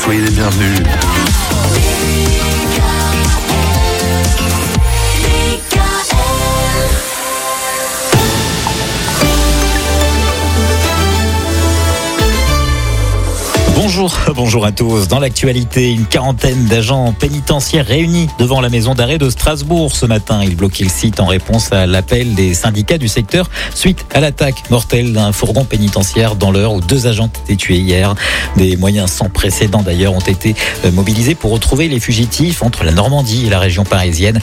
soyez les bienvenus. Bonjour à tous. Dans l'actualité, une quarantaine d'agents pénitentiaires réunis devant la maison d'arrêt de Strasbourg ce matin. Ils bloquaient le site en réponse à l'appel des syndicats du secteur suite à l'attaque mortelle d'un fourgon pénitentiaire dans l'heure où 2 agents étaient tués hier. Des moyens sans précédent d'ailleurs ont été mobilisés pour retrouver les fugitifs entre la Normandie et la région parisienne.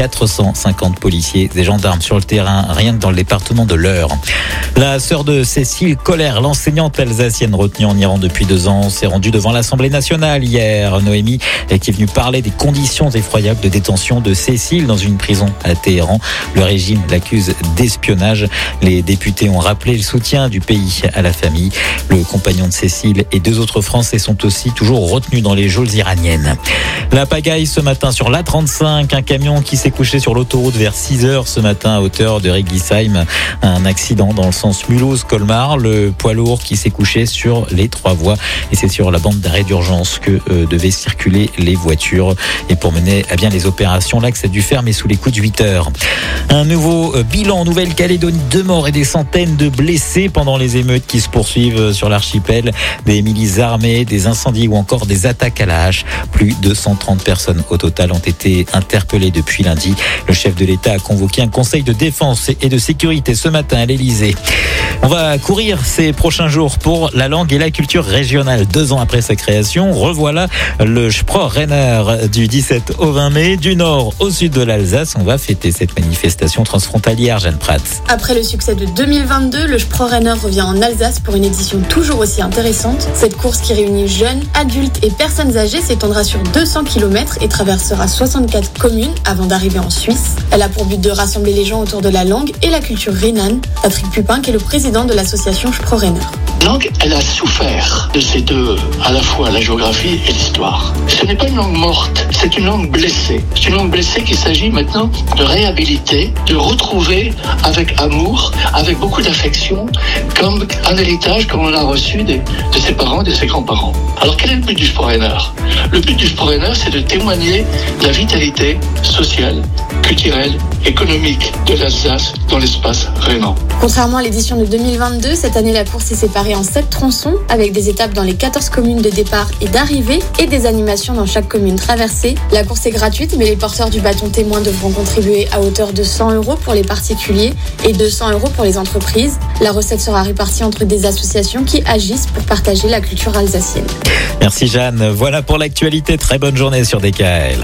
450 policiers et gendarmes sur le terrain, rien que dans le département de l'Eure. La sœur de Cécile Colère, l'enseignante alsacienne retenue en Iran depuis 2 ans, s'est rendue devant l'Assemblée nationale hier. Noémie, qui est venue parler des conditions effroyables de détention de Cécile dans une prison à Téhéran. Le régime l'accuse d'espionnage. Les députés ont rappelé le soutien du pays à la famille. Le compagnon de Cécile et 2 autres Français sont aussi toujours retenus dans les geôles iraniennes. La pagaille ce matin sur l'A35, un camion qui s'est couché sur l'autoroute vers 6h ce matin à hauteur de Régisheim. Un accident dans le sens Mulhouse-Colmar. Le poids lourd qui s'est couché sur les 3 voies. Et c'est sur la bande d'arrêt d'urgence que devaient circuler les voitures. Et pour mener à bien les opérations, l'axe a dû fermer sous les coups de 8 heures. Un nouveau bilan en Nouvelle-Calédonie, 2 morts et des centaines de blessés pendant les émeutes qui se poursuivent sur l'archipel. Des milices armées, des incendies ou encore des attaques à la hache. Plus de 130 personnes au total ont été interpellées depuis lundi. Le chef de l'État a convoqué un conseil de défense et de sécurité ce matin à l'Élysée. On va courir ces prochains jours pour la langue et la culture régionale. 2 ans après sa création, revoilà le Sprorenner du 17 au 20 mai. Du nord au sud de l'Alsace, on va fêter cette manifestation transfrontalière, Jeanne Prats. Après le succès de 2022, le Sprorenner revient en Alsace pour une édition toujours aussi intéressante. Cette course qui réunit jeunes, adultes et personnes âgées s'étendra sur 200 km et traversera 64 communes avant d'arriver en Suisse. Elle a pour but de rassembler les gens autour de la langue et la culture rhénane. Patrick Pupin, qui est le président de l'association Sprorenner. La langue, elle a souffert de ces deux, à la fois la géographie et l'histoire. Ce n'est pas une langue morte, c'est une langue blessée. C'est une langue blessée qu'il s'agit maintenant de réhabiliter, de retrouver avec amour, avec beaucoup d'affection, comme un héritage comme on a reçu de ses parents et de ses grands-parents. Alors quel est le but du Sprorenner ? Le but du Sprorenner, c'est de témoigner de la vitalité sociale, culturelle, économique de l'Alsace dans l'espace rhénan. Contrairement à l'édition de 2022, cette année la course est séparée en 7 tronçons avec des étapes dans les 14 communes de départ et d'arrivée et des animations dans chaque commune traversée. La course est gratuite, mais les porteurs du bâton témoin devront contribuer à hauteur de 100 € pour les particuliers et 200 € pour les entreprises. La recette sera répartie entre des associations qui agissent pour partager la culture alsacienne. Merci Jeanne. Voilà pour l'actualité. Très bonne journée sur DKL.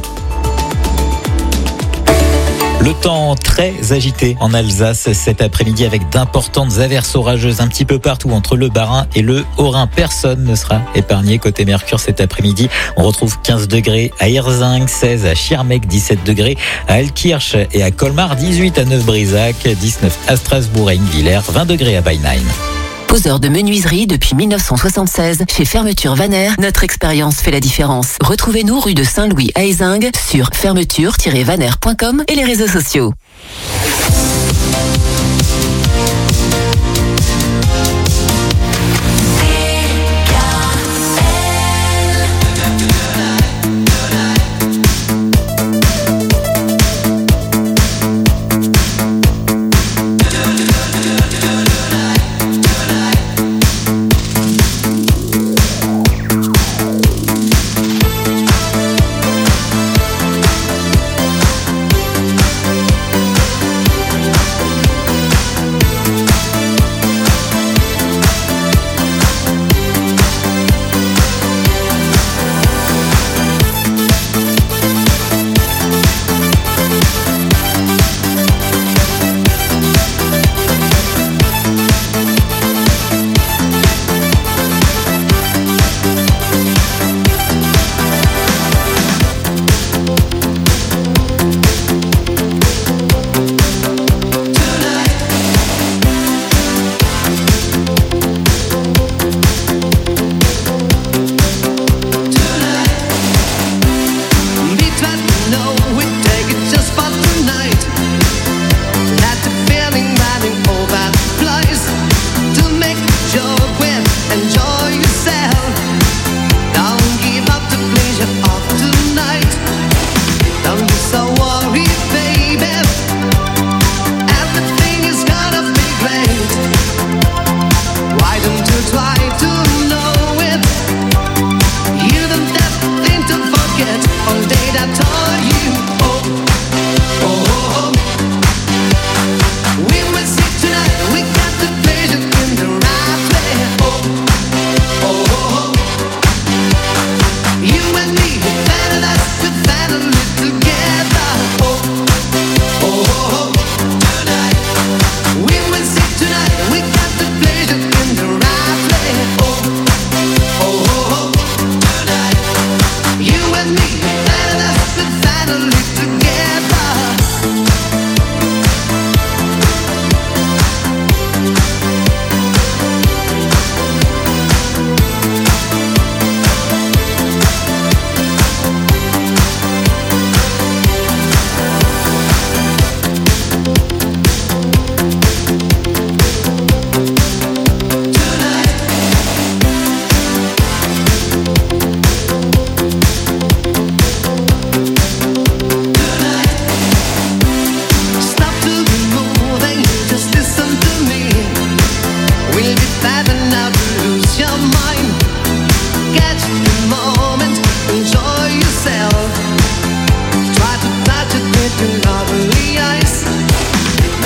Le temps très agité en Alsace cet après-midi avec d'importantes averses orageuses un petit peu partout entre le Bas-Rhin et le Haut-Rhin. Personne ne sera épargné côté Mercure cet après-midi. On retrouve 15 degrés à Hirzing, 16 à Schirmeck, 17 degrés à Altkirch et à Colmar, 18 à Neuf-Brisach, 19 à Strasbourg et Ingvillers, 20 degrés à Beinheim. Poseur de menuiserie depuis 1976 chez Fermeture Vanner, notre expérience fait la différence. Retrouvez-nous rue de Saint-Louis à Ézingue sur fermeture-vanner.com et les réseaux sociaux.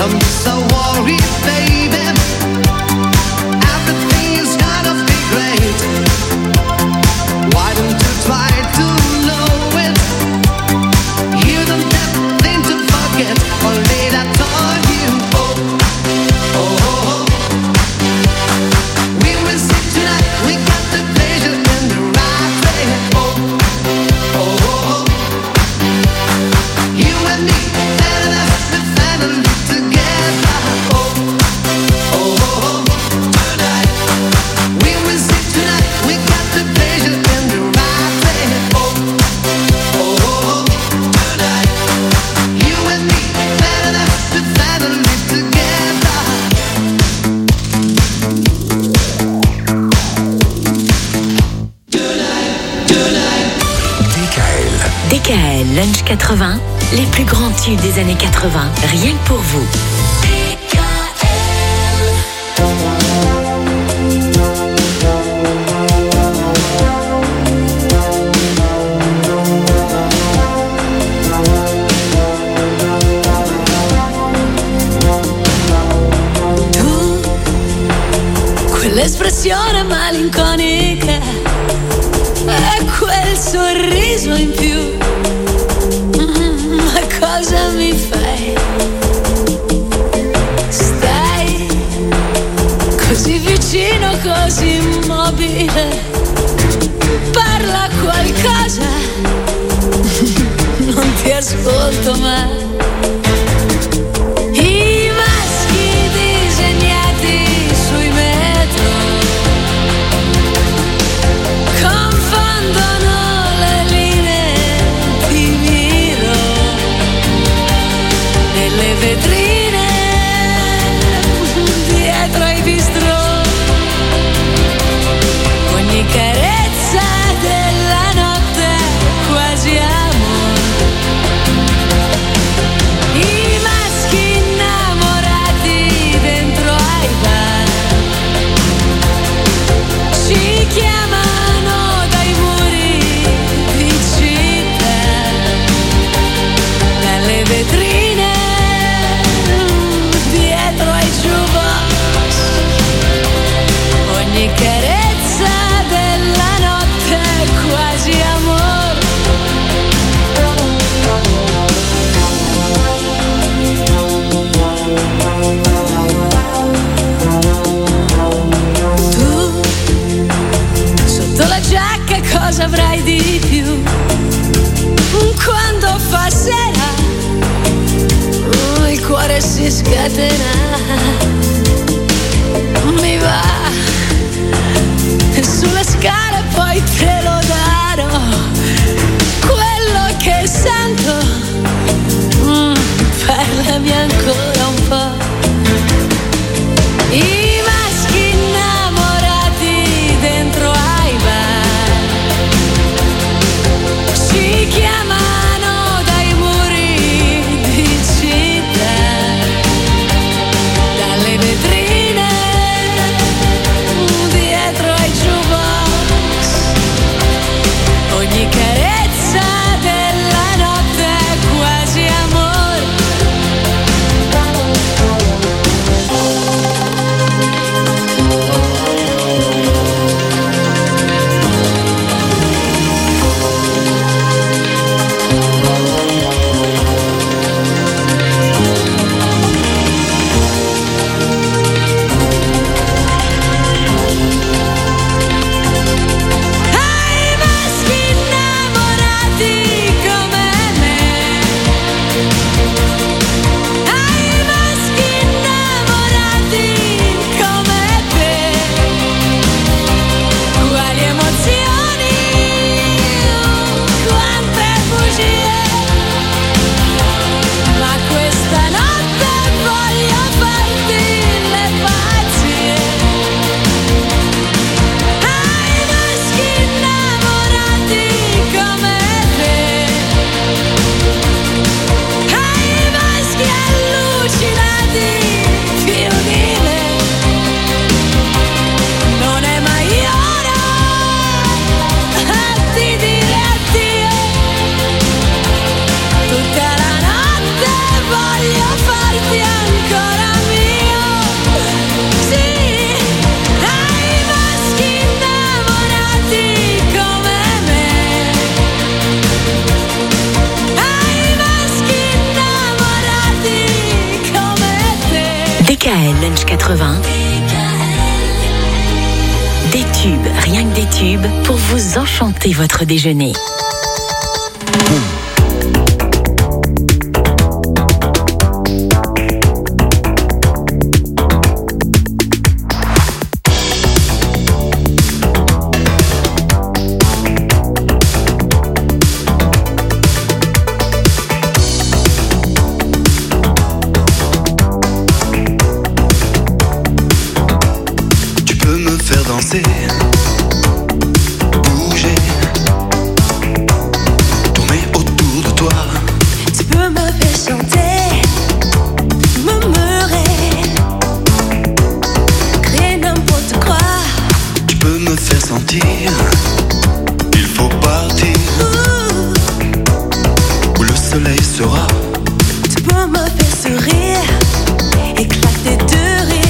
Don't be so worried, baby. Everything is gonna be great. Why don't you try to know it? You don't have thing to forget. Only that told you. Oh, oh, oh, oh. We will see tonight. We got the pleasure in the right way. Oh, oh, oh, oh. You and me, better than the family together. Oh, oh, oh, oh. Tonight. We will see tonight. We got the pleasure in the right way. Oh, oh, oh, oh. Tonight. You and me, better than the family together. DKL Lunch 80, les plus grands tubes des années 80, rien que pour vous. Tu, quell'espressione malinconica e quel sorriso in più. Ma cosa mi fai? Stai così vicino, così immobile. Parla qualcosa, non ti ascolto mai. I maschi disegnati sui metro confondono le linee, ti miro nelle vetrine dietro ai bistrò. Ogni carezza della notte è quasi amore. I maschi innamorati dentro ai bar ci chiamano dai muri di città, dalle vetrine dietro ai jukebox. Ogni carezza della notte è quasi amore. Tu sotto la giacca cosa avrai di più? Quando fa sera il cuore si scatena. Mi va sulle scale, poi te lo darò. Quello che sento, parlami ancora un po'. I maschi innamorati dentro ai bar ci chiamano dai muri di città, DKL Lunch 80. Des tubes, rien que des tubes, pour vous enchanter votre déjeuner. Bouger, tourner autour de toi. Tu peux me faire chanter, murmurer, créer n'importe quoi. Tu peux me faire sentir, il faut partir, où le soleil sera. Tu peux me faire sourire, éclater de rire.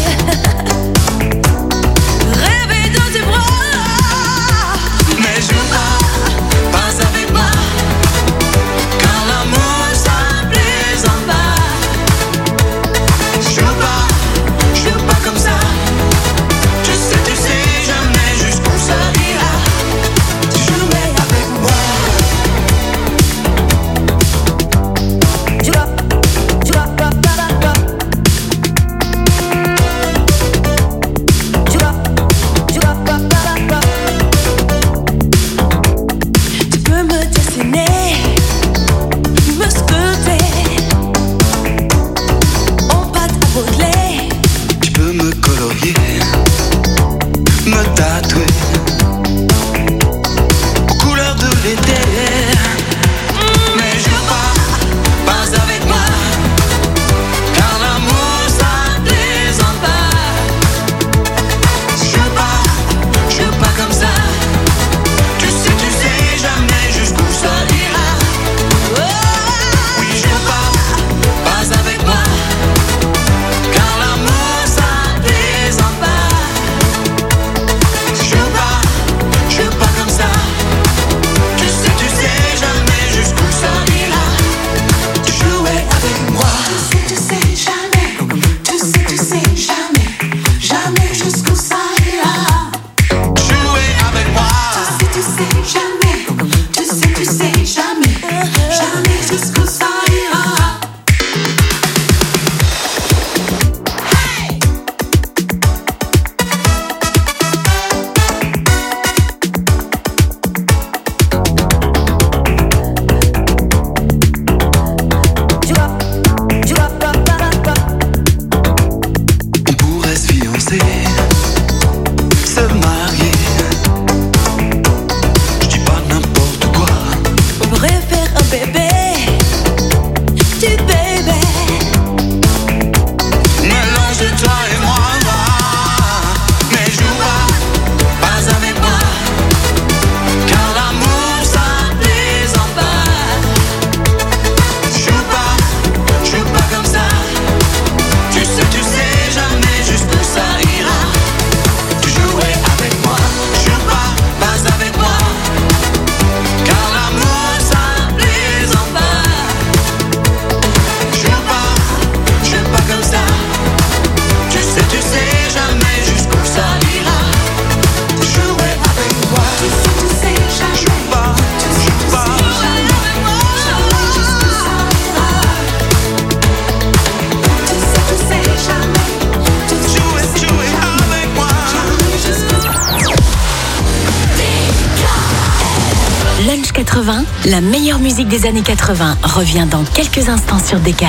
Lunch 80, la meilleure musique des années 80 revient dans quelques instants sur DKL.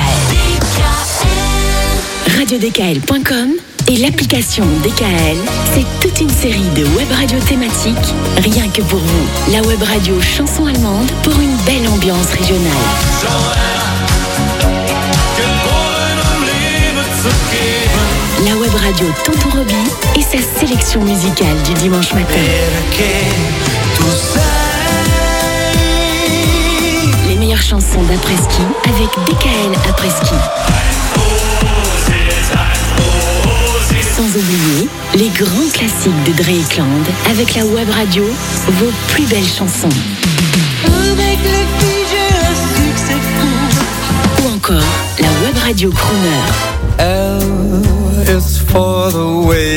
RadioDKL.com et l'application DKL, c'est toute une série de web radios thématiques, rien que pour vous. La web radio chanson allemande pour une belle ambiance régionale. La web radio Tonton Roby et sa sélection musicale du dimanche matin. Les meilleures chansons d'après-ski avec DKL après-ski. Sans oublier les grands classiques de Dre et Cland avec la web radio, vos plus belles chansons. Avec les filles, j'ai un succès fou. Ou encore la web radio Crooner. Elle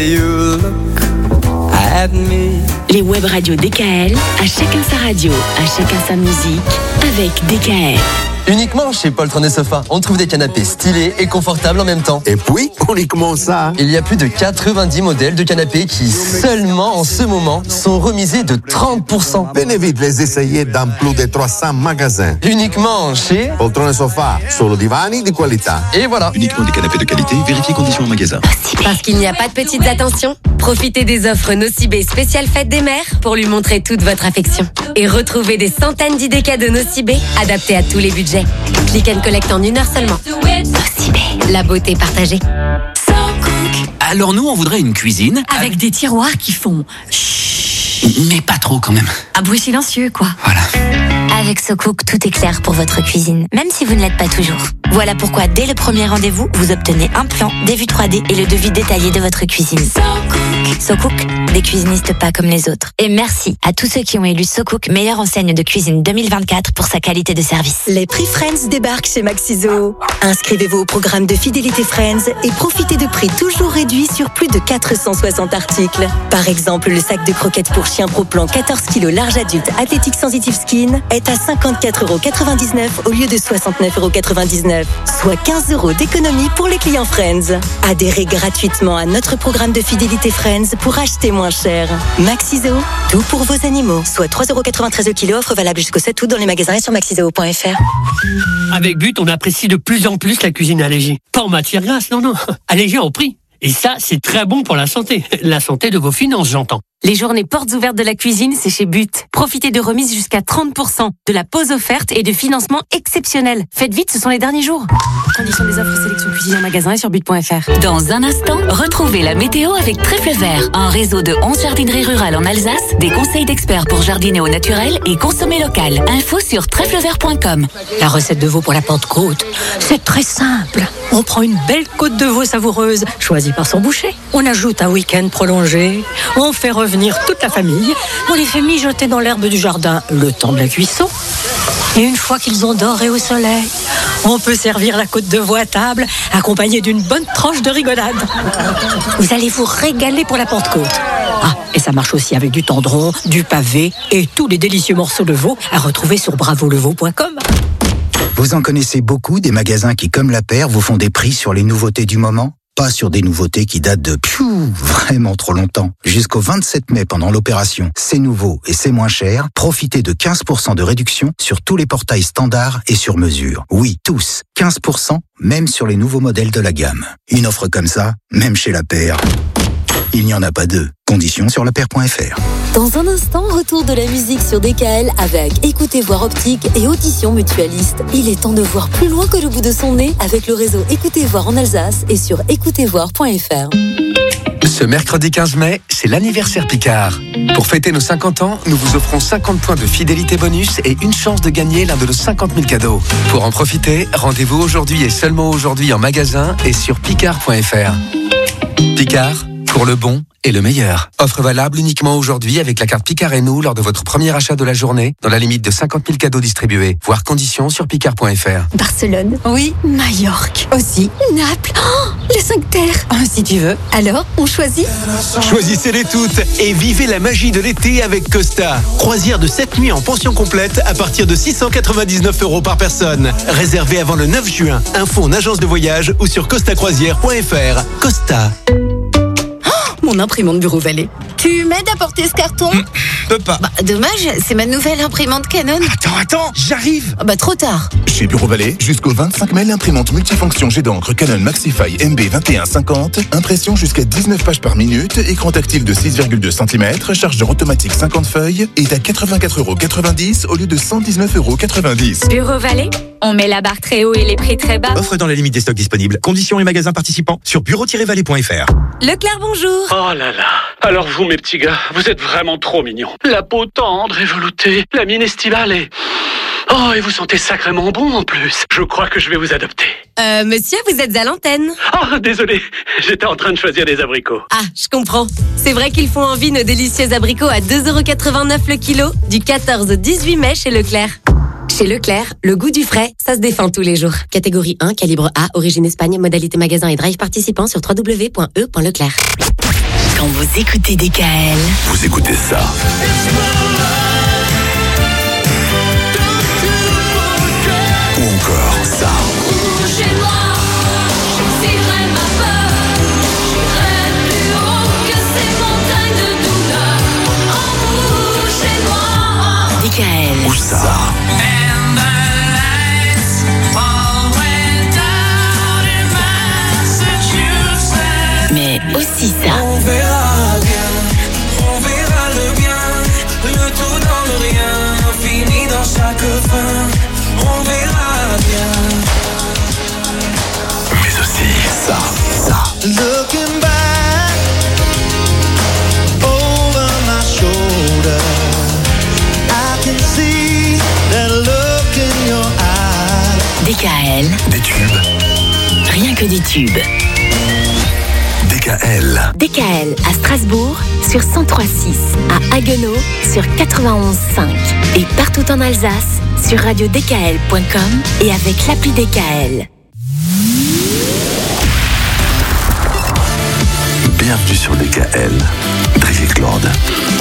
way you look at me. Les web radios DKL, à chacun sa radio, à chacun sa musique, avec DKL. Uniquement chez Poltron et Sofa, on trouve des canapés stylés et confortables en même temps. Et puis, uniquement ça. Il y a plus de 90 modèles de canapés qui, seulement en ce moment, sont remisés de 30%. Venez vite les essayer dans plus de 300 magasins. Uniquement chez Poltron et Sofa, solo divani di qualità. Et voilà. Uniquement des canapés de qualité, vérifiez conditions en magasin. Parce qu'il n'y a pas de petites attentions, profitez des offres Nocibé spéciale fête des mères pour lui montrer toute votre affection. Et retrouvez des centaines d'idées cadeaux Nocibé adaptés à tous les budgets. Click and collect en 1 heure seulement. Nocibé, la beauté partagée. Alors nous, on voudrait une cuisine avec des tiroirs qui font chut, mais pas trop quand même. Un bruit silencieux, quoi. Voilà. Avec SoCook, tout est clair pour votre cuisine, même si vous ne l'êtes pas toujours. Voilà pourquoi, dès le premier rendez-vous, vous obtenez un plan, des vues 3D et le devis détaillé de votre cuisine. SoCook, des cuisinistes pas comme les autres. Et merci à tous ceux qui ont élu SoCook meilleure enseigne de cuisine 2024 pour sa qualité de service. Les prix Friends débarquent chez Maxiso. Inscrivez-vous au programme de fidélité Friends et profitez de prix toujours réduits sur plus de 460 articles. Par exemple, le sac de croquettes pour chien Pro Plan 14 kg large adulte Athletic Sensitive Skin est à 54,99€ au lieu de 69,99€, soit 15 € d'économie pour les clients Friends. Adhérez gratuitement à notre programme de fidélité Friends pour acheter moins cher. Maxiso, tout pour vos animaux. Soit 3,93€ le kilo, offre valable jusqu'au 7 août dans les magasins et sur maxiso.fr. Avec But, on apprécie de plus en plus la cuisine allégée. Pas en matière grasse, non. Allégée en prix. Et ça, c'est très bon pour la santé. La santé de vos finances, j'entends. Les journées portes ouvertes de la cuisine, c'est chez But. Profitez de remises jusqu'à 30%, de la pause offerte et de financement exceptionnel. Faites vite, ce sont les derniers jours. Conditions des offres sélection cuisine en magasin et sur but.fr. Dans un instant, retrouvez la météo avec Trèfle Vert, un réseau de 11 jardineries rurales en Alsace, des conseils d'experts pour jardiner au naturel et consommer local. Info sur trèflevert.com. La recette de veau pour la Pentecôte, c'est très simple. On prend une belle côte de veau savoureuse, choisie par son boucher. On ajoute un week-end prolongé. On fait revenir toute la famille. On les fait mijoter dans l'herbe du jardin le temps de la cuisson. Et une fois qu'ils ont doré au soleil, on peut servir la côte de veau à table, accompagnée d'une bonne tranche de rigolade. Vous allez vous régaler pour la Pentecôte. Ah, et ça marche aussi avec du tendron, du pavé et tous les délicieux morceaux de veau à retrouver sur bravoleveau.com. Vous en connaissez beaucoup des magasins qui, comme La Paire, vous font des prix sur les nouveautés du moment? Pas sur des nouveautés qui datent de vraiment trop longtemps. Jusqu'au 27 mai pendant l'opération C'est nouveau et c'est moins cher, profitez de 15% de réduction sur tous les portails standards et sur mesure. Oui, tous. 15%, même sur les nouveaux modèles de la gamme. Une offre comme ça, même chez La Paire, il n'y en a pas deux. Conditions sur lapaire.fr. Dans un instant, retour de la musique sur DKL avec Écoutez Voir Optique et Audition Mutualiste. Il est temps de voir plus loin que le bout de son nez avec le réseau Écoutez Voir en Alsace et sur écoutezvoir.fr. Ce mercredi 15 mai, c'est l'anniversaire Picard. Pour fêter nos 50 ans, nous vous offrons 50 points de fidélité bonus et une chance de gagner l'un de nos 50 000 cadeaux. Pour en profiter, rendez-vous aujourd'hui et seulement aujourd'hui en magasin et sur picard.fr. Picard, pour le bon et le meilleur. Offre valable uniquement aujourd'hui avec la carte Picard et nous lors de votre premier achat de la journée, dans la limite de 50 000 cadeaux distribués. Voir conditions sur picard.fr. Barcelone. Oui. Majorque. Aussi. Naples. Oh, les 5 terres. Oh, si tu veux. Alors, on choisit? Choisissez-les toutes et vivez la magie de l'été avec Costa. Croisière de 7 nuits en pension complète à partir de 699 € par personne. Réservé avant le 9 juin. Info en agence de voyage ou sur costacroisière.fr. Costa. Mon imprimante Bureau Vallée. Tu m'aides à porter ce carton? Peux pas. Dommage, c'est ma nouvelle imprimante Canon. Attends, j'arrive. Trop tard. Chez Bureau Vallée, jusqu'au 25 mai, l'imprimante multifonction jet d'encre Canon Maxify MB 2150, impression jusqu'à 19 pages par minute, écran tactile de 6,2 cm, chargeur automatique 50 feuilles, est à 84,90 € au lieu de 119,90 €. Bureau Vallée, on met la barre très haut et les prix très bas. Offre dans la limite des stocks disponibles. Conditions et magasins participants sur bureau-vallée.fr. Leclerc, bonjour. Oh là là. Alors vous, mes petits gars, vous êtes vraiment trop mignons. La peau tendre et veloutée, la mine estivale et... Oh, et vous sentez sacrément bon en plus. Je crois que je vais vous adopter. Monsieur, vous êtes à l'antenne. Oh, désolé, j'étais en train de choisir des abricots. Ah, je comprends. C'est vrai qu'ils font envie nos délicieux abricots à 2,89 € le kilo, du 14 au 18 mai chez Leclerc. Chez Leclerc, le goût du frais, ça se défend tous les jours. Catégorie 1, calibre A, origine Espagne, modalité magasin et drive participant sur www.e.leclerc. Quand vous écoutez DKL, vous écoutez ça. Ou encore ça. Chez moi, j'exilerai ma peur. J'irai plus haut que ces montagnes de douleur. En vous, chez moi. DKL. Ou ça. Mais aussi ça. On verra le bien, le tout dans le rien, fini dans chaque fin. On verra bien. Mais aussi ça. Looking back over my shoulder, I can see that look in your eyes. DKL. Des tubes. Rien que des tubes. DKL. DKL à Strasbourg sur 103.6, à Haguenau sur 91.5 et partout en Alsace sur radiodkl.com et avec l'appli DKL. Bienvenue sur DKL. Drizzy Claude.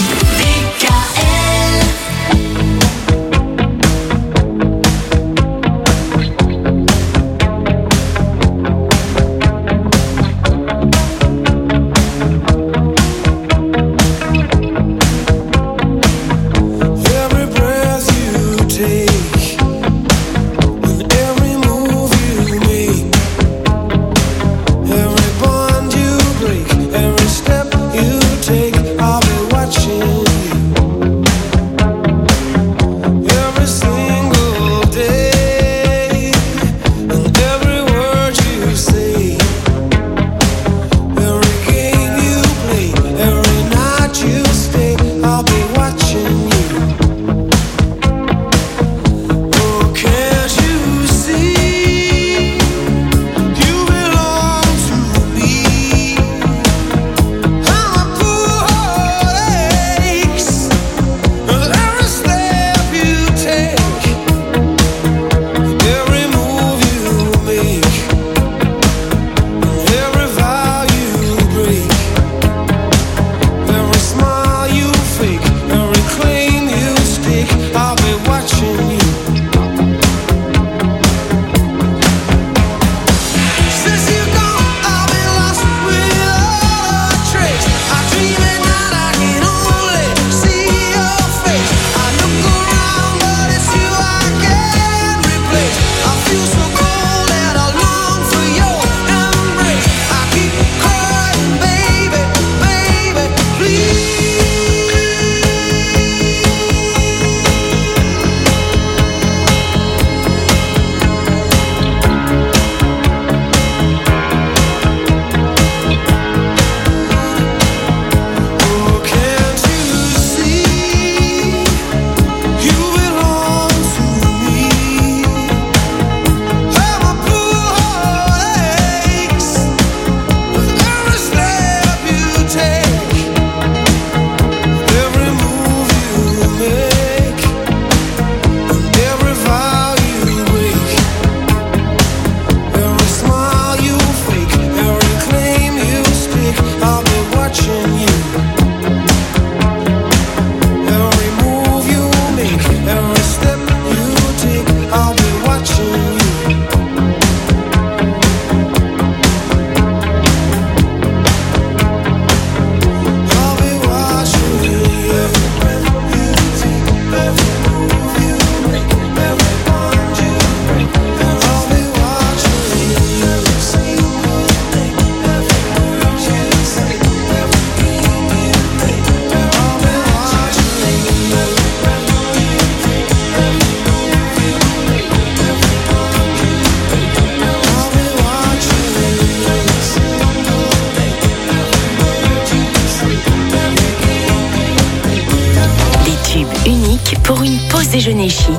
pour une pause déjeuner chic.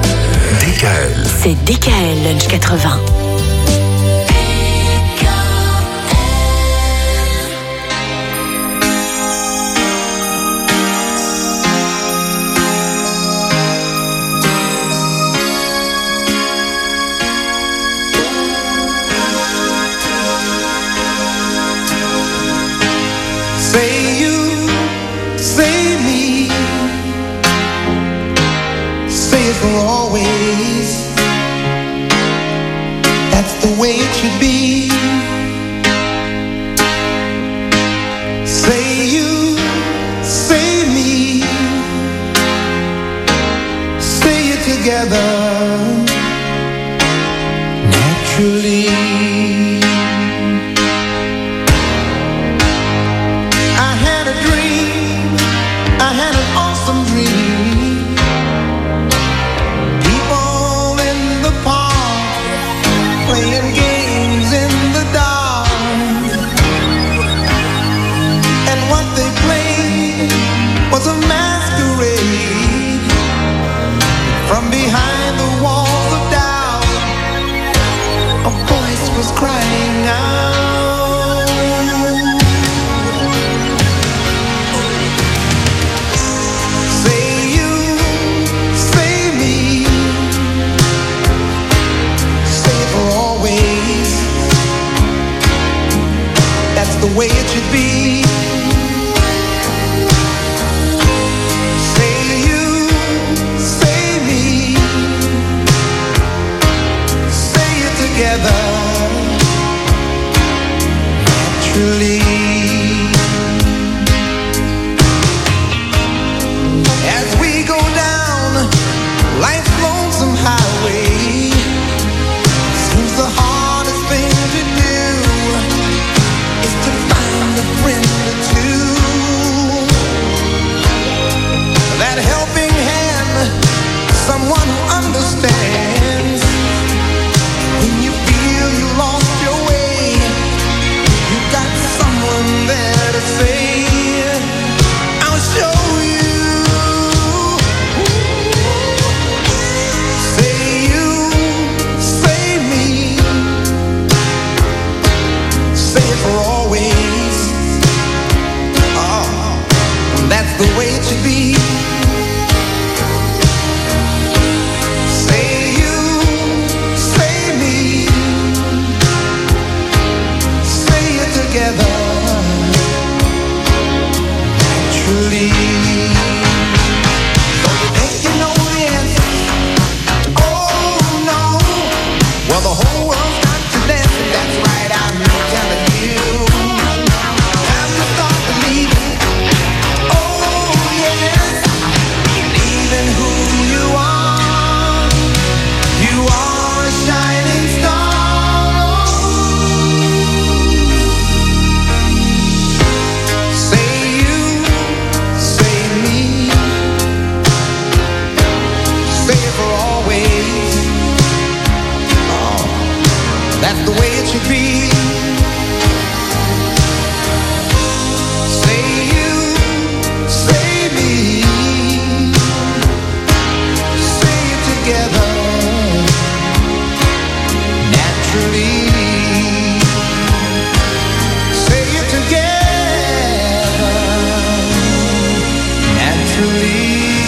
DKL. C'est DKL Lunch 80. Say you, say me, say it for always. That's the way it should be. Say you, say me, say it together naturally. I had a dream, I had an awesome dream. People in the park playing games in the dark, and what they played was a masquerade. From behind the walls of doubt, a voice was crying out. Say you, say me, say it for always. That's the way it should be. Say you, say me, say it together naturally. As we go down life's lonesome highway, seems the hardest thing to do is to find a friend or two. That helping hand, someone who understands. When you feel you lost your way, you got someone there to say, I'll show you. Say you, say me, say it for always. Oh, that's the way it should be. Say you, say me, say it together naturally. So you think you know the answer? Oh no. Well, the whole world's got to dance, and that's right, I'm telling you. Time to start believing. Oh yes, believe in who you are. You are a shining star. Say you, say me, say it for always. Oh, that's the way it should be. Say you, say me, say it together naturally. Say it together naturally.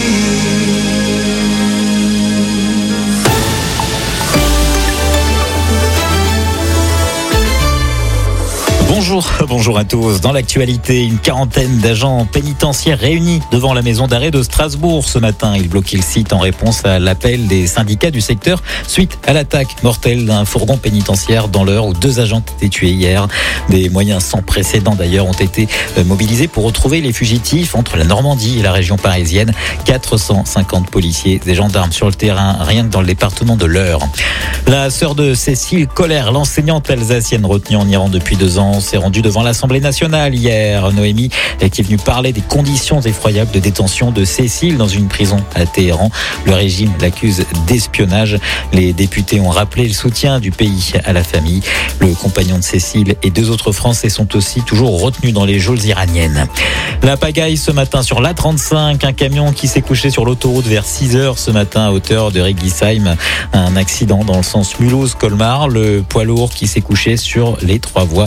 Bonjour à tous. Dans l'actualité, une quarantaine d'agents pénitentiaires réunis devant la maison d'arrêt de Strasbourg ce matin. Ils bloquaient le site en réponse à l'appel des syndicats du secteur suite à l'attaque mortelle d'un fourgon pénitentiaire dans l'heure où 2 agents étaient tués hier. Des moyens sans précédent d'ailleurs ont été mobilisés pour retrouver les fugitifs entre la Normandie et la région parisienne. 450 policiers et gendarmes sur le terrain, rien que dans le département de l'Eure. La sœur de Cécile Collère, l'enseignante alsacienne retenue en Iran depuis 2 ans, s'est rendue devant l'Assemblée nationale hier. Noémie, qui est venue parler des conditions effroyables de détention de Cécile dans une prison à Téhéran. Le régime l'accuse d'espionnage. Les députés ont rappelé le soutien du pays à la famille. Le compagnon de Cécile et 2 autres Français sont aussi toujours retenus dans les geôles iraniennes. La pagaille ce matin sur l'A35, un camion qui s'est couché sur l'autoroute vers 6h ce matin à hauteur de Regisheim. Un accident dans le sens Mulhouse-Colmar. Le poids lourd qui s'est couché sur les 3 voies et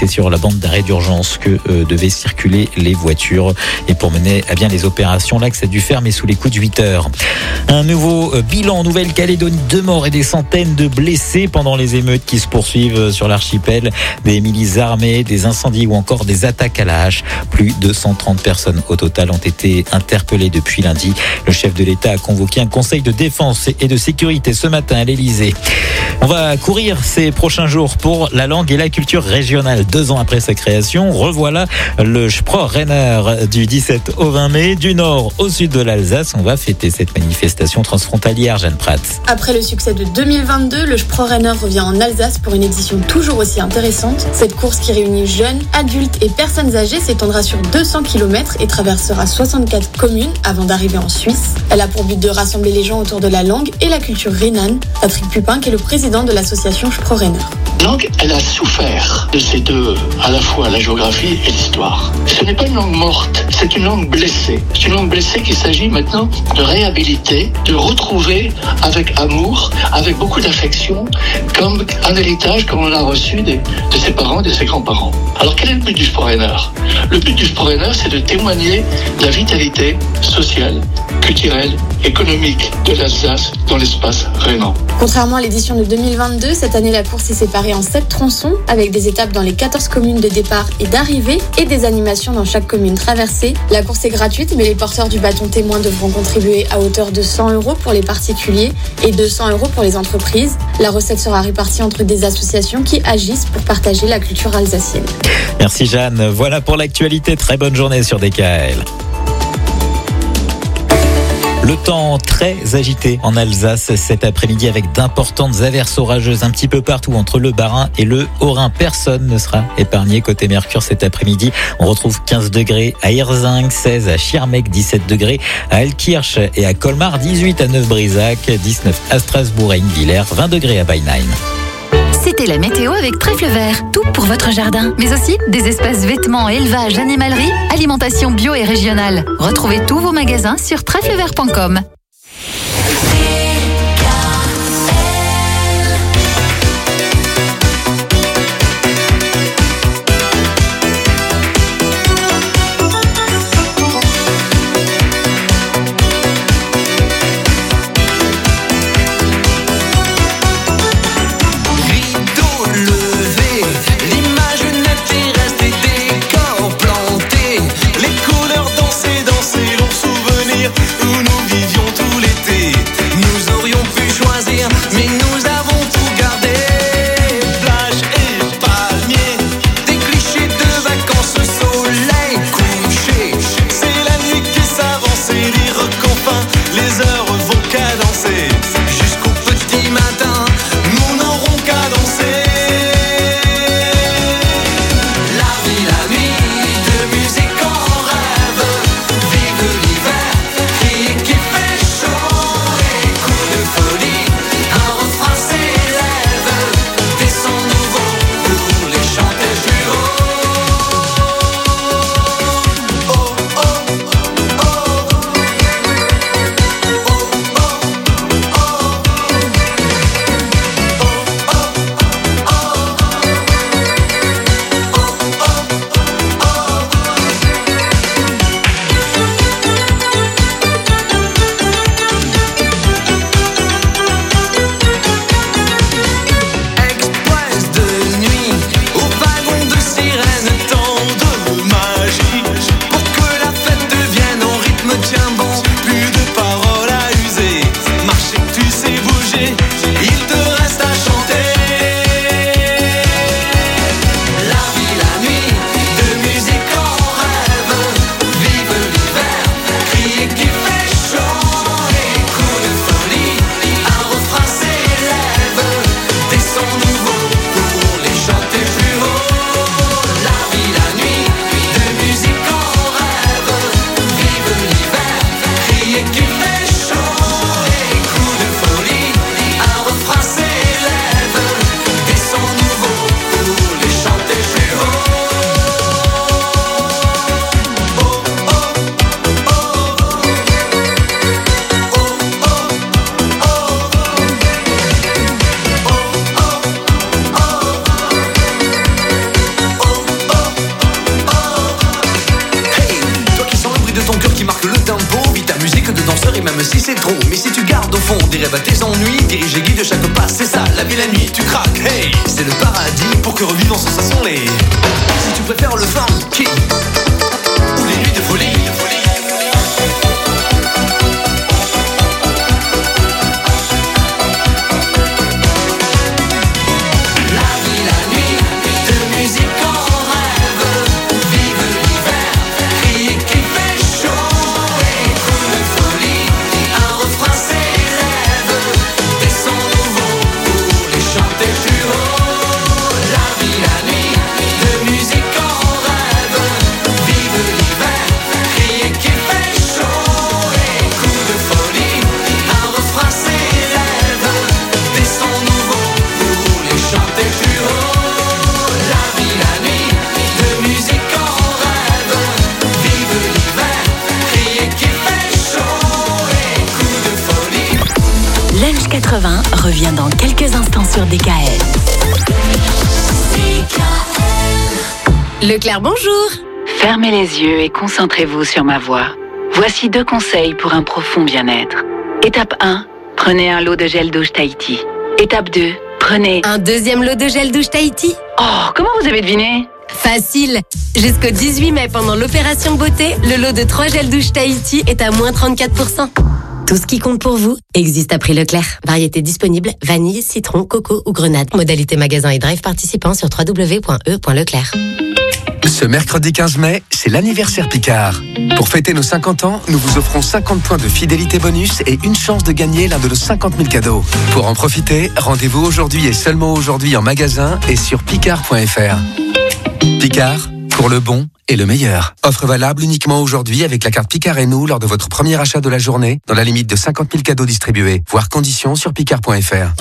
c'est sur la bande d'arrêt d'urgence que devaient circuler les voitures. Et pour mener à bien les opérations, l'axe a dû fermer sous les coups de 8 heures. Un nouveau bilan en Nouvelle-Calédonie, 2 morts et des centaines de blessés pendant les émeutes qui se poursuivent sur l'archipel. Des milices armées, des incendies ou encore des attaques à la hache. Plus de 130 personnes au total ont été interpellées depuis lundi. Le chef de l'État a convoqué un conseil de défense et de sécurité ce matin à l'Élysée. On va courir ces prochains jours pour la langue et la culture régionale. 2 ans après sa création, revoilà le Sprachrenner du 17 au 20 mai. Du nord au sud de l'Alsace, on va fêter cette manifestation transfrontalière, Jeanne Prats. Après le succès de 2022, le Sprachrenner revient en Alsace pour une édition toujours aussi intéressante. Cette course qui réunit jeunes, adultes et personnes âgées s'étendra sur 200 km et traversera 64 communes avant d'arriver en Suisse. Elle a pour but de rassembler les gens autour de la langue et la culture rhénane. Patrick Pupin, qui est le président de l'association Sprachrenner. La langue, elle a souffert de ces deux, à la fois la géographie et l'histoire. Ce n'est pas une langue morte, c'est une langue blessée. C'est une langue blessée qu'il s'agit maintenant de réhabiliter, de retrouver avec amour, avec beaucoup d'affection, comme un héritage comme on a reçu de ses parents, de ses grands-parents. Alors quel est le but du Sprachrenner ? Le but du Sprachrenner, c'est de témoigner de la vitalité sociale, culturelle, économique de l'Alsace dans l'espace rhénan. Contrairement à l'édition de 2022, cette année la course est séparée en 7 tronçons avec des étapes dans les 14 communes de départ et d'arrivée et des animations dans chaque commune traversée. La course est gratuite, mais les porteurs du bâton témoin devront contribuer à hauteur de 100 € pour les particuliers et 200 € pour les entreprises. La recette sera répartie entre des associations qui agissent pour partager la culture alsacienne. Merci Jeanne. Voilà pour l'actualité. Très bonne journée sur DKL. Le temps très agité en Alsace cet après-midi avec d'importantes averses orageuses un petit peu partout entre le Bas-Rhin et le Haut-Rhin. Personne ne sera épargné côté Mercure cet après-midi. On retrouve 15 degrés à Hirzing, 16 à Schirmeck, 17 degrés à Altkirch et à Colmar, 18 à Neuf-Brisach, 19 à Strasbourg et Invillers, 20 degrés à Beinheim. C'était la météo avec Trèfle Vert. Tout pour votre jardin, mais aussi des espaces vêtements, élevage, animalerie, alimentation bio et régionale. Retrouvez tous vos magasins sur trèflevert.com. Danser, long souvenir où nous vivions. c'est trop. Mais si tu gardes au fond des rêves à tes ennuis, dirige et guide chaque pas, c'est ça, la vie la nuit. Tu craques, hey, c'est le paradis pour que revivent en sensation les. Si tu préfères le funky ou les nuits de folie. Lunch 80 revient dans quelques instants sur DKL. Leclerc, bonjour. Fermez les yeux et concentrez-vous sur ma voix. Voici 2 conseils pour un profond bien-être. Étape 1, prenez un lot de gel douche Tahiti. Étape 2, prenez un deuxième lot de gel douche Tahiti. Oh, comment vous avez deviné? Facile. Jusqu'au 18 mai, pendant l'opération beauté, le lot de 3 gels douche Tahiti est à moins 34%. Tout ce qui compte pour vous existe à prix Leclerc. Variété disponible, vanille, citron, coco ou grenade. Modalité magasin et drive participant sur www.e.leclerc. Ce mercredi 15 mai, c'est l'anniversaire Picard. Pour fêter nos 50 ans, nous vous offrons 50 points de fidélité bonus et une chance de gagner l'un de nos 50 000 cadeaux. Pour en profiter, rendez-vous aujourd'hui et seulement aujourd'hui en magasin et sur picard.fr. Picard, pour le bon et le meilleur. Offre valable uniquement aujourd'hui avec la carte Picard et nous lors de votre premier achat de la journée, dans la limite de 50 000 cadeaux distribués. Voir conditions sur picard.fr.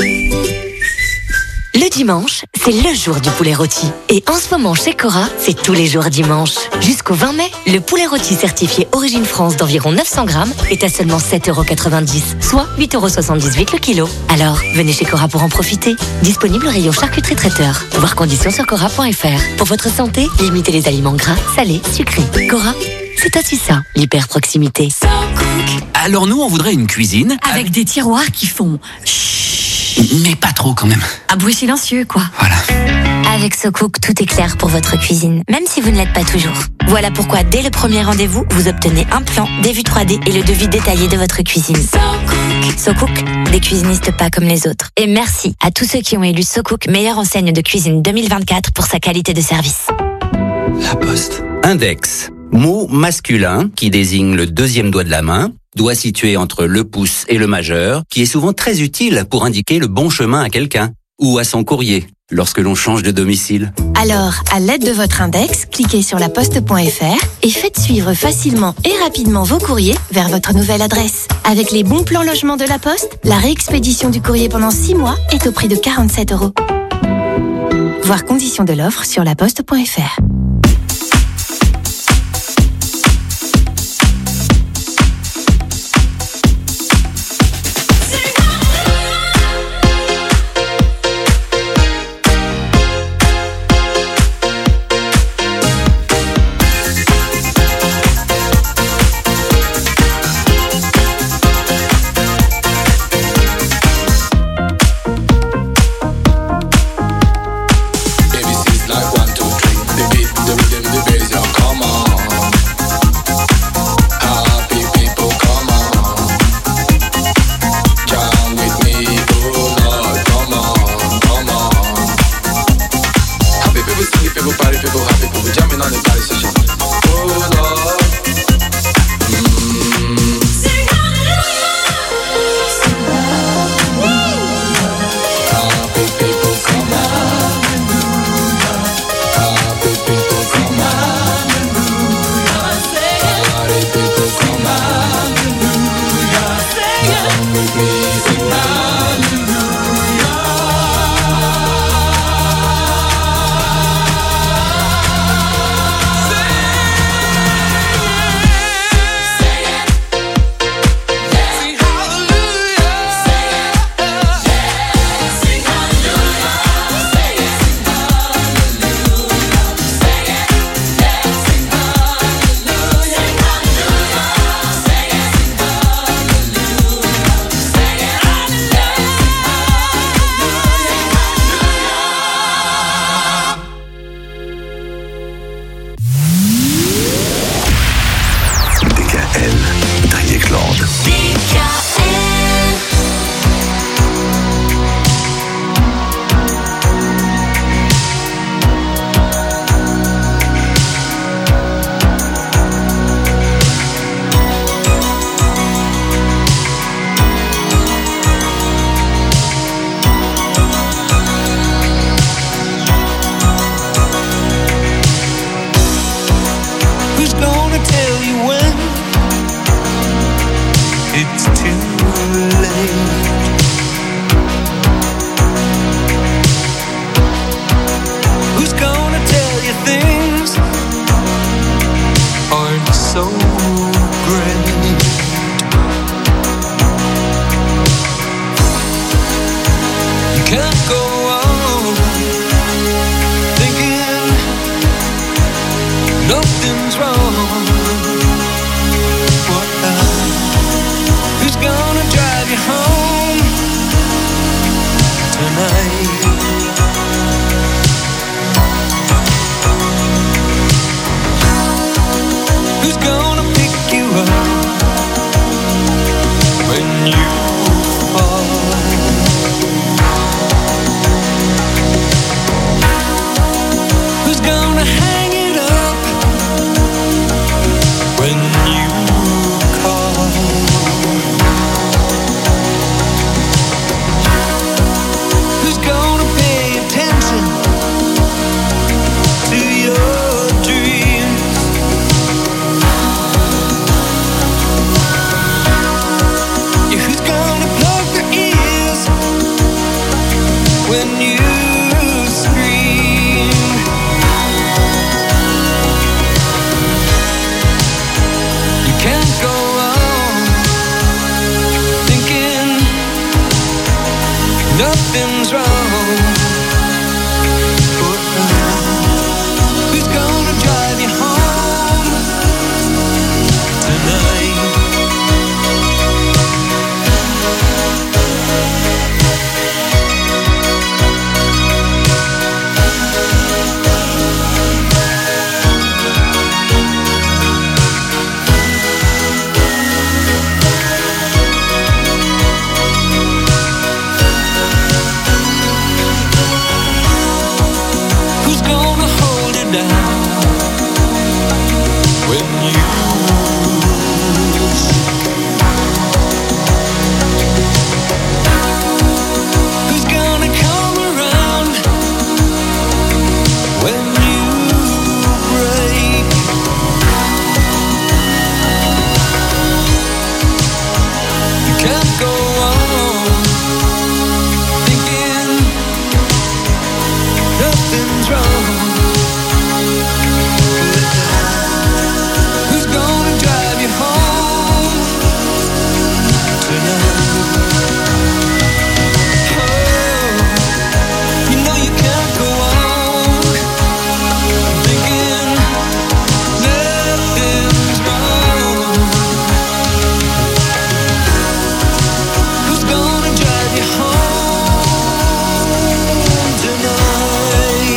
Le dimanche, c'est le jour du poulet rôti. Et en ce moment, chez Cora, c'est tous les jours dimanche. Jusqu'au 20 mai, le poulet rôti certifié Origine France d'environ 900 grammes est à seulement 7,90 €, soit 8,78 € le kilo. Alors, venez chez Cora pour en profiter. Disponible rayon charcuterie traiteur. Voir conditions sur cora.fr. Pour votre santé, limitez les aliments gras, salés, sucrés. Cora, c'est aussi ça, l'hyper-proximité. Alors nous, on voudrait une cuisine Avec des tiroirs qui font mais pas trop quand même. un bruit silencieux, quoi. Avec SoCook, tout est clair pour votre cuisine, même si vous ne l'êtes pas toujours. Voilà pourquoi, dès le premier rendez-vous, vous obtenez un plan, des vues 3D et le devis détaillé de votre cuisine. SoCook, des cuisinistes pas comme les autres. Et merci à tous ceux qui ont élu SoCook meilleure enseigne de cuisine 2024 pour sa qualité de service. La Poste. Index. Mot masculin qui désigne le deuxième doigt de la main, doigt situé entre le pouce et le majeur, qui est souvent très utile pour indiquer le bon chemin à quelqu'un ou à son courrier lorsque l'on change de domicile. Alors, à l'aide de votre index, cliquez sur laposte.fr et faites suivre facilement et rapidement vos courriers vers votre nouvelle adresse. Avec les bons plans logement de la Poste, la réexpédition du courrier pendant 6 mois est au prix de 47 €. Voir conditions de l'offre sur laposte.fr. Baby, she's like 1, 2, 3. The beat, the nothing's wrong. Who's gonna drive you home tonight? Who's gonna pick you up when you fall? Who's gonna hang it up when you call? Who's gonna pay attention to your dreams? Yeah, who's gonna plug their ears when you scream? You can't go on thinking nothing's wrong. Who's gonna drive you home tonight? Who's gonna hold it down when you Who's gonna come around when you break? You can't go on thinking nothing's wrong. Who's gonna drive you home tonight? Oh, you know you can't go on thinking nothing's wrong. Who's gonna drive you home tonight?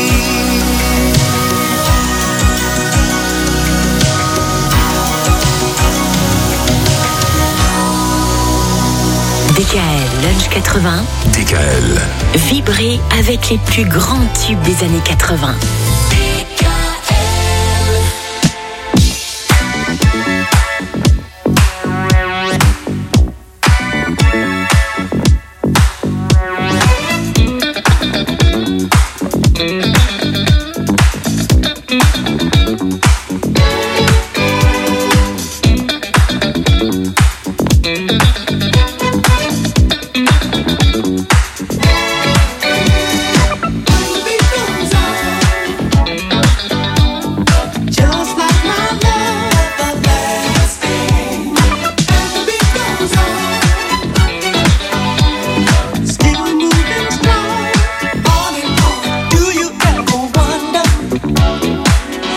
DKL Lunch 80. DKL. Vibrez avec les plus grands tubes des années 80. Just like my love everlasting. The beat goes on, still moving strong, on and on. Do you ever wonder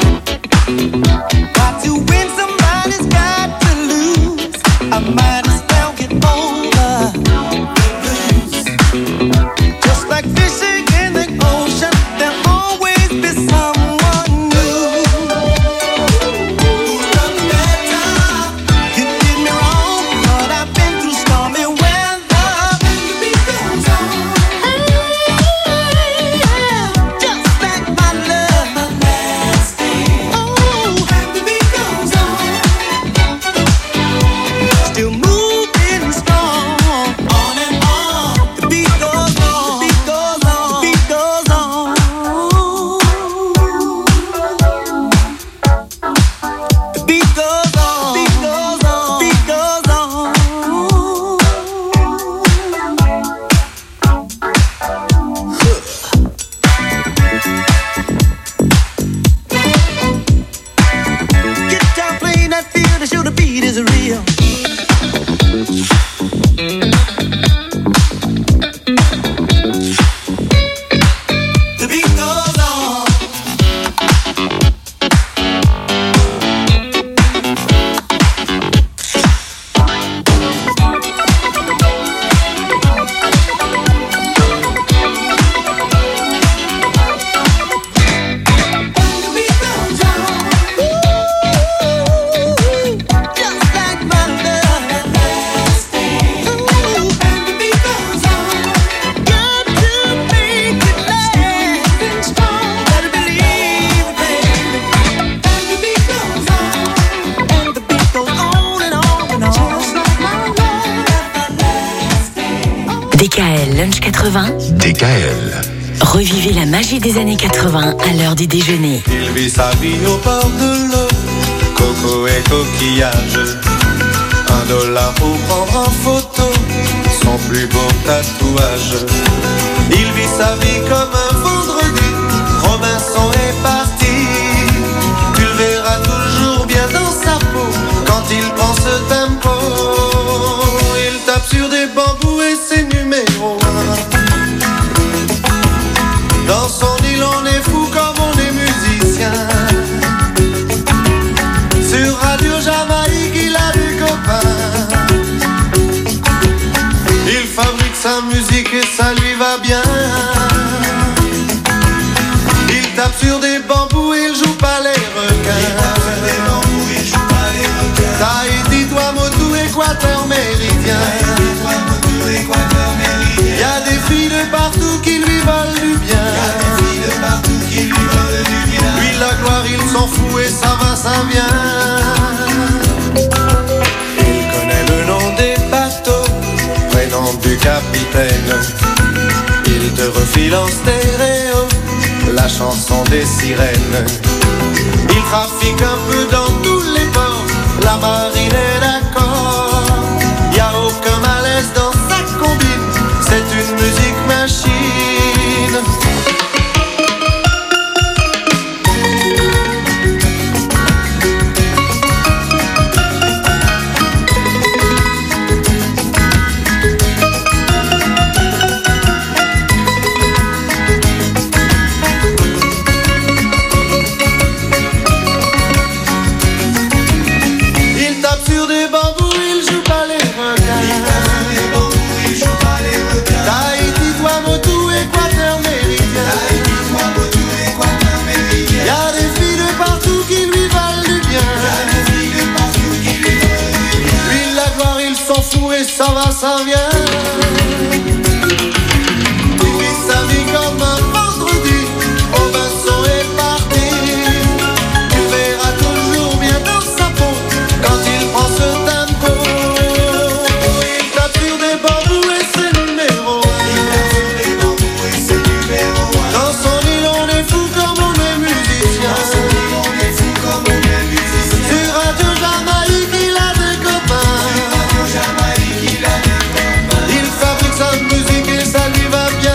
Lunch 80, DKL. revivez la magie des années 80 à l'heure du déjeuner. Il vit sa vie au bord de l'eau, coco et coquillage. $1 pour prendre en photo son plus beau tatouage. Il vit sa vie comme un vendredi, Robinson est parti. Tu le verras toujours bien dans sa peau quand il prend ce tempo. Il tape sur des bambous et c'est numéro 1. Dans son île on est fou comme on est musicien. Sur Radio Jamaïque il a des copains. Il fabrique sa musique et ça lui va bien. Il tape sur des bambous et il joue pas les requins. Tahiti, Tuamotu, Équateur méridien. Y a des filles de partout qui lui veulent du bien. Lui la gloire il s'en fout et ça va, ça vient. Il connaît le nom des bateaux, prénom du capitaine. Il te refile en stéréo la chanson des sirènes. Il trafique un peu dans tous les ports, la marine est d'accord. Y a aucun malaise dans sa combine, c'est une musique machine. Et ça va, ça vient. Il vit sa vie comme un vendredi, Robinson est parti. Tu verras toujours bien dans sa peau quand il prend ce tempo. Il tape sur des bambous et c'est numéro 1. Dans son île on est fou comme on est musicien. Sur Radio Jamaïque il a des copains. Sa musique et ça lui va bien.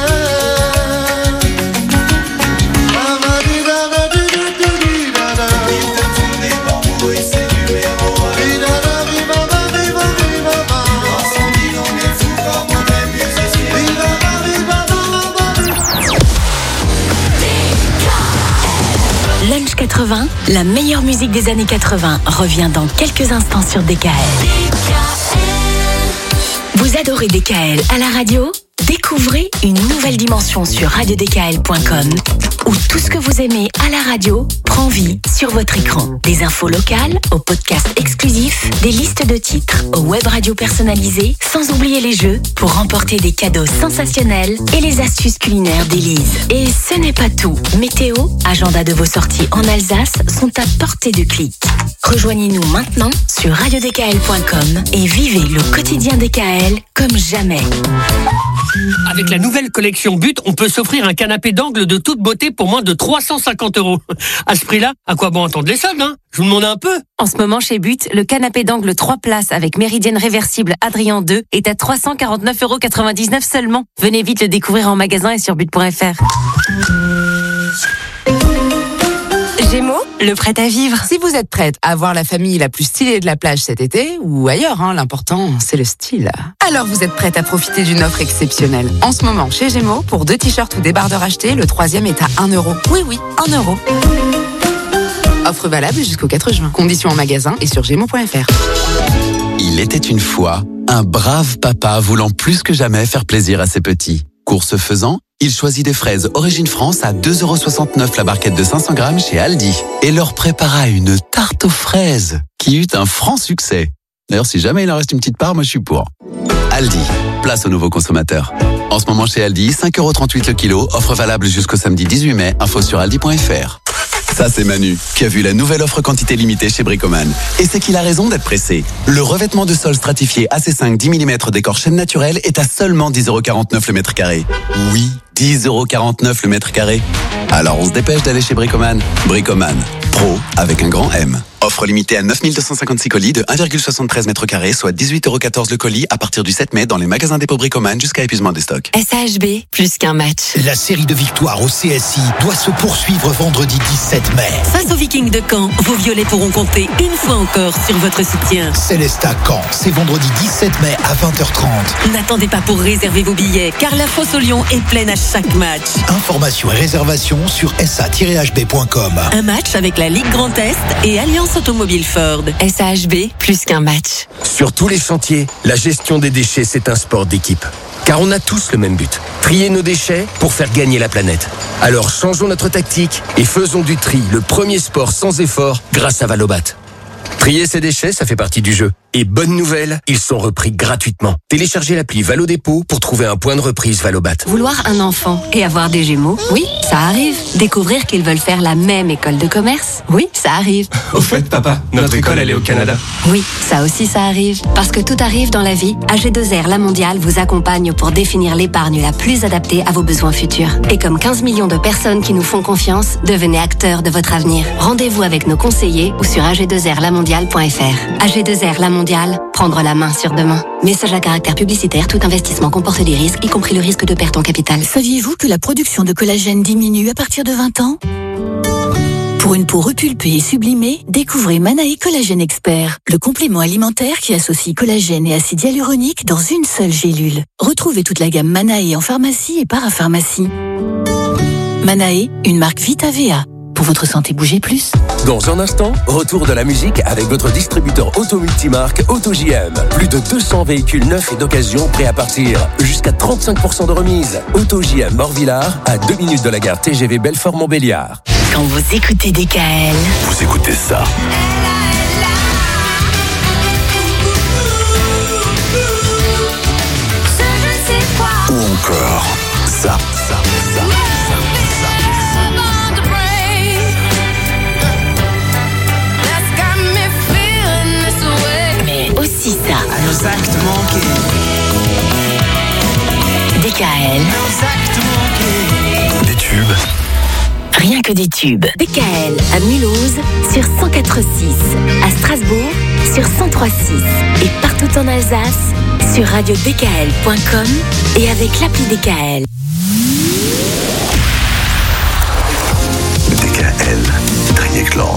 Lunch 80, la meilleure musique des années 80 revient dans quelques instants sur DKL. Vous adorez DKL à la radio? Découvrez une nouvelle dimension sur radiodkl.com où tout ce que vous aimez à la radio prend vie sur votre écran. Des infos locales aux podcasts exclusifs, des listes de titres aux web radios personnalisées, sans oublier les jeux pour remporter des cadeaux sensationnels et les astuces culinaires d'Élise. Et ce n'est pas tout. Météo, agenda de vos sorties en Alsace sont à portée de clic. Rejoignez-nous maintenant sur radiodkl.com et vivez le quotidien DKL comme jamais. Avec la nouvelle collection But, on peut s'offrir un canapé d'angle de toute beauté pour moins de 350 €. À ce prix-là, à quoi bon attendre les soldes, hein? Je vous demande un peu. En ce moment, chez But, le canapé d'angle 3 places avec méridienne réversible Adrien 2 est à 349,99 € seulement. Venez vite le découvrir en magasin et sur but.fr. Gémeaux, le prêt à vivre. Si vous êtes prête à voir la famille la plus stylée de la plage cet été, ou ailleurs, l'important, c'est le style. Alors vous êtes prête à profiter d'une offre exceptionnelle. En ce moment, chez Gémeaux, pour 2 t-shirts ou débardeurs achetés, le 3e est à 1 €. Oui, 1 €. Offre valable jusqu'au 4 juin. Conditions en magasin et sur gémeaux.fr. Il était une fois un brave papa voulant plus que jamais faire plaisir à ses petits. Course faisant, il choisit des fraises Origine France à 2,69 € la barquette de 500 grammes chez Aldi et leur prépara une tarte aux fraises qui eut un franc succès. D'ailleurs, si jamais il en reste une petite part, moi je suis pour. Aldi, place aux nouveaux consommateurs. En ce moment chez Aldi, 5,38€ le kilo, offre valable jusqu'au samedi 18 mai, info sur aldi.fr. Ça c'est Manu, qui a vu la nouvelle offre quantité limitée chez Bricoman. Et c'est qu'il a raison d'être pressé. Le revêtement de sol stratifié AC5 10 mm décor chêne naturel est à seulement 10,49€ le mètre carré. Oui, 10,49€ le mètre carré. Alors on se dépêche d'aller chez Bricoman. Bricoman, pro avec un grand M. Offre limitée à 9256 colis de 1,73 m², soit 18,14€ le colis à partir du 7 mai dans les magasins dépôt Bricoman jusqu'à épuisement des stocks. SAHB, plus qu'un match. La série de victoires au CSI doit se poursuivre vendredi 17 mai. Face aux Vikings de Caen, vos violets pourront compter une fois encore sur votre soutien. Célestat Caen, c'est vendredi 17 mai à 20h30. N'attendez pas pour réserver vos billets, car la fosse au lion est pleine à chaque match. Informations et réservations sur sa-hb.com. Un match avec la Ligue Grand Est et Alliance Automobile Ford. SAHB, plus qu'un match. Sur tous les chantiers, la gestion des déchets, c'est un sport d'équipe. Car on a tous le même but, trier nos déchets pour faire gagner la planète. Alors changeons notre tactique et faisons du tri le premier sport sans effort grâce à Valobat. Trier ses déchets, ça fait partie du jeu. Et bonne nouvelle, ils sont repris gratuitement. Téléchargez l'appli Valodépôt pour trouver un point de reprise Valobat. Vouloir un enfant et avoir des jumeaux, oui, ça arrive. Découvrir qu'ils veulent faire la même école de commerce, oui, ça arrive. Au fait, papa, notre école, elle est au Canada. Oui, ça aussi, ça arrive. Parce que tout arrive dans la vie, AG2R La Mondiale vous accompagne pour définir l'épargne la plus adaptée à vos besoins futurs. Et comme 15 millions de personnes qui nous font confiance, devenez acteurs de votre avenir. Rendez-vous avec nos conseillers ou sur ag2rlamondiale.fr. AG2R La Mondiale, prendre la main sur demain. Message à caractère publicitaire, tout investissement comporte des risques, y compris le risque de perte en capital. Saviez-vous que la production de collagène diminue à partir de 20 ans ? Pour une peau repulpée et sublimée, découvrez Manae Collagène Expert, le complément alimentaire qui associe collagène et acide hyaluronique dans une seule gélule. Retrouvez toute la gamme Manae en pharmacie et parapharmacie. Manae, une marque Vita-VA. Pour votre santé, bougez plus. Dans un instant, retour de la musique avec votre distributeur auto-multimarque AutoJM. Plus de 200 véhicules neufs et d'occasion prêts à partir. Jusqu'à 35% de remise. AutoJM Morvillard, à 2 minutes de la gare TGV Belfort-Montbéliard. Quand vous écoutez DKL, Vous écoutez ça. Ou encore ça. mais aussi ça. Nos actes manqués. DKL, Nos actes manqués. Des tubes. rien que des tubes. DKL à Mulhouse sur 104.6, à Strasbourg sur 103.6 et partout en Alsace sur radiodkl.com et avec l'appli DKL. DKL, Driniec Lord.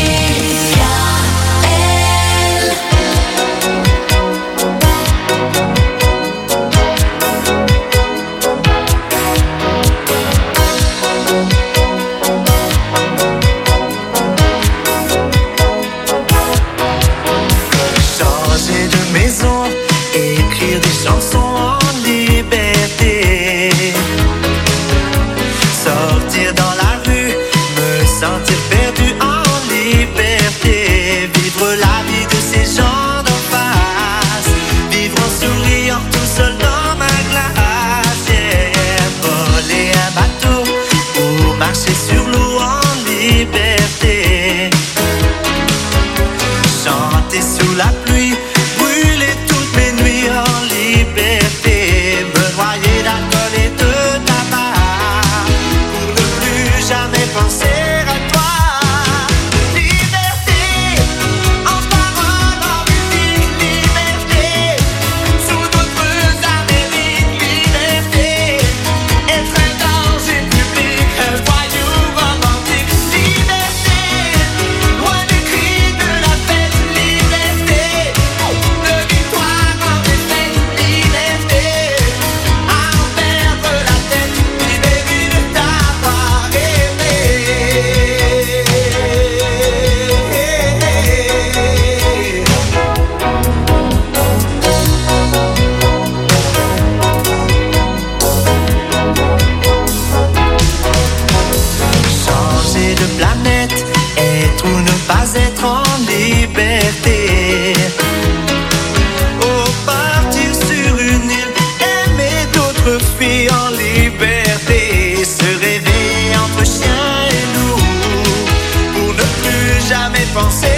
Changer de maison, écrire des chansons en liberté. Sortir dans la rue, me sentir perdu en liberté. Vivre la vie de ces gens d'en face. Vivre en souriant tout seul dans ma glace. Yeah. Voler un bateau ou marcher sur l'eau en liberté. Chanter sous la pluie, brûler toutes mes nuits en liberté. Me noyer d'alcool et de tabac pour ne plus jamais penser à toi. Liberté, en parole, en musique, liberté, sous d'autres Amériques, liberté, être un danger public, un voyou romantique, liberté, loin des cris de la fête, liberté, de victoire en défaite, liberté, à en perdre la tête, libéré de t'avoir changer de planète, être ou ne pas être en liberté. Oh, partir sur une île, jamais pensé